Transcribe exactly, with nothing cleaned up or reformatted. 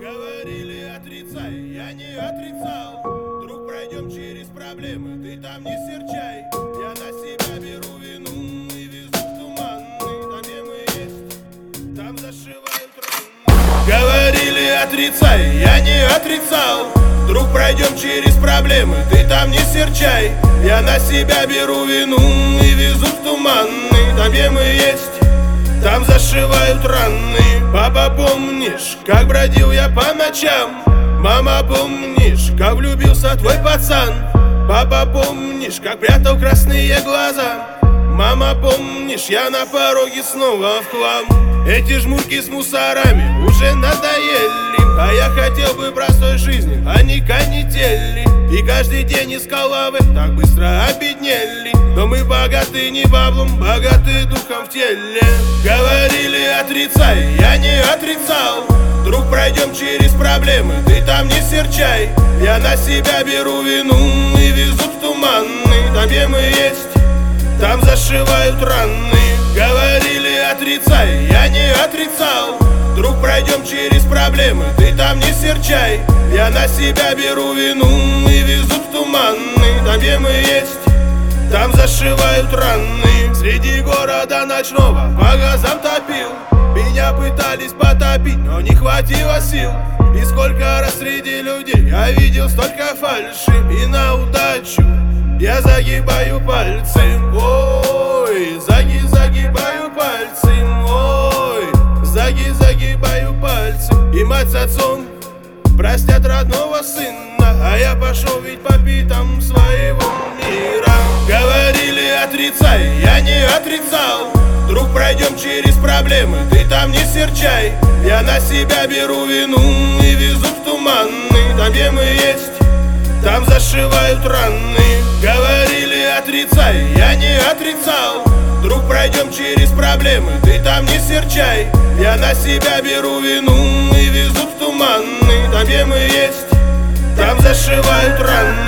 Говорили, отрицай, я не отрицал. Друг, пройдем через проблемы, ты там не серчай. Я на себя беру вину и везу в туманный. Там, где мы есть, там зашивают раны. Говорили, отрицай, я не отрицал. Друг, пройдем через проблемы, ты там не серчай. Я на себя беру вину и везу в туманный. Там, где мы есть, там зашивают раны. Папа, помнишь, как бродил я по ночам? Мама, помнишь, как влюбился твой пацан? Папа, помнишь, как прятал красные глаза? Мама, помнишь, я на пороге снова в хлам. Эти жмурки с мусорами уже надоели, а я хотел бы простой жизни, а не канители. И каждый день искал лавы, так быстро обеднели. Но мы богаты не баблом, богаты духом в теле. Говорили, отрицай, я не отрицал. Друг, пройдем через проблемы, ты там не серчай. Я на себя беру вину и везу в туманный. Там, где мы есть, там зашивают раны. Говорили, отрицай, я не отрицал. Друг, пройдем через проблемы, ты там не серчай. Я на себя беру вину и везу в туманный. Там, где мы есть, там зашивают раны. Среди города ночного по газам топил. Меня пытались потопить, но не хватило сил. И сколько раз среди людей я видел столько фальши. И на удачу я загибаю пальцы. Ой, заги, загибаю пальцы. Ой, заги, загибаю пальцы. И мать с отцом простят родного сына, а я пошел ведь по пятам своего мира. Говорили, отрицай, я не отрицал. Друг, пройдем через проблемы, ты там не серчай. Я на себя беру вину и везу в туманный. Там, где мы есть, там зашивают раны. Говорили, отрицай, я не отрицал. Друг, пройдем через проблемы, ты там не серчай. Я на себя беру вину и везу в туманный. Там, где мы есть, там зашивают раны.